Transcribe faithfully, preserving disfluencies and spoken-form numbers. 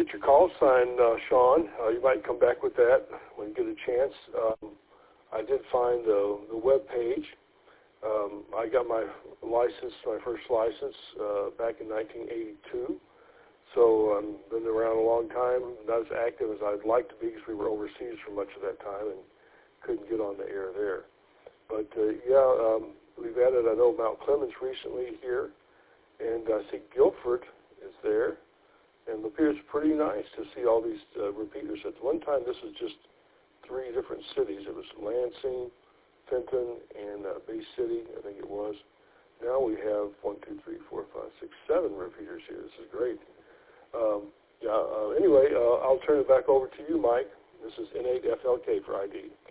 get your call sign, uh, Sean. Uh, you might come back with that when you get a chance. Um, I did find the, the web page. Um, I got my license, my first license, uh, back in nineteen eighty-two. So I've um, been around a long time, not as active as I'd like to be because we were overseas for much of that time and couldn't get on the air there. But, uh, yeah, um, we've added, I know, Mount Clemens recently here, and I think Guilford is there. And it appears pretty nice to see all these uh, repeaters. At one time, this was just three different cities. It was Lansing, Fenton, and uh, Bay City, I think it was. Now we have one, two, three, four, five, six, seven repeaters here. This is great. Um, yeah, uh, anyway, uh, I'll turn it back over to you, Mike. This is N eight F L K for I D.